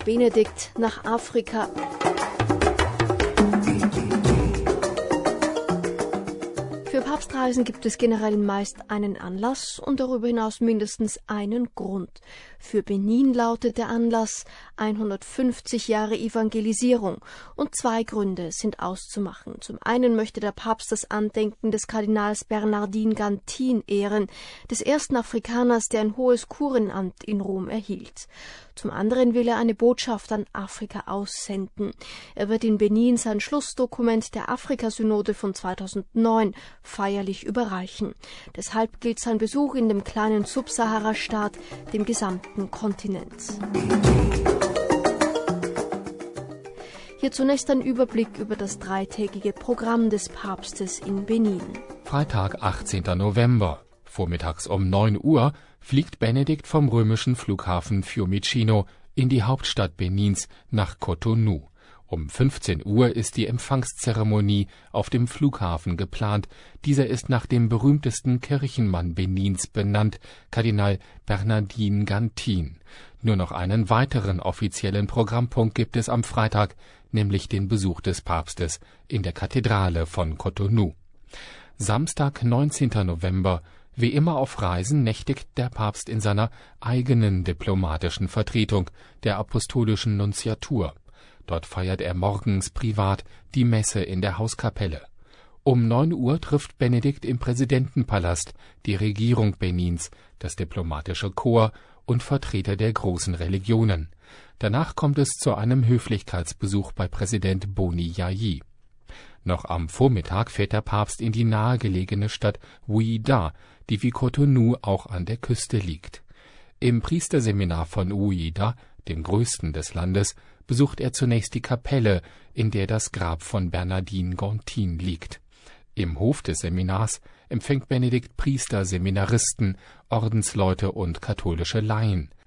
Benedikt nach Afrika. Für Papstreisen gibt es generell meist einen Anlass und darüber hinaus mindestens einen Grund. Für Benin lautet der Anlass 150 Jahre Evangelisierung und 2 Gründe sind auszumachen. Zum einen möchte der Papst das Andenken des Kardinals Bernardin Gantin ehren, des ersten Afrikaners, der ein hohes Kurienamt in Rom erhielt. Zum anderen will er eine Botschaft an Afrika aussenden. Er wird in Benin sein Schlussdokument der Afrikasynode von 2009 feierlich überreichen. Deshalb gilt sein Besuch in dem kleinen Subsahara-Staat dem gesamten Kontinent. Hier zunächst ein Überblick über das 3-tägige Programm des Papstes in Benin. Freitag, 18. November. Vormittags um 9 Uhr fliegt Benedikt vom römischen Flughafen Fiumicino in die Hauptstadt Benins nach Cotonou. Um 15 Uhr ist die Empfangszeremonie auf dem Flughafen geplant. Dieser ist nach dem berühmtesten Kirchenmann Benins benannt, Kardinal Bernardin Gantin. Nur noch einen weiteren offiziellen Programmpunkt gibt es am Freitag, nämlich den Besuch des Papstes in der Kathedrale von Cotonou. Samstag, 19. November. Wie immer auf Reisen nächtigt der Papst in seiner eigenen diplomatischen Vertretung, der Apostolischen Nunziatur. Dort feiert er morgens privat die Messe in der Hauskapelle. Um 9 Uhr trifft Benedikt im Präsidentenpalast die Regierung Benins, das diplomatische Korps und Vertreter der großen Religionen. Danach kommt es zu einem Höflichkeitsbesuch bei Präsident Boni Yayi. Noch am Vormittag fährt der Papst in die nahegelegene Stadt Ouidah, die wie Cotonou auch an der Küste liegt. Im Priesterseminar von Ouidah, dem größten des Landes, besucht er zunächst die Kapelle, in der das Grab von Bernardin Gantin liegt. Im Hof des Seminars empfängt Benedikt Priester, Seminaristen, Ordensleute und katholische Laien.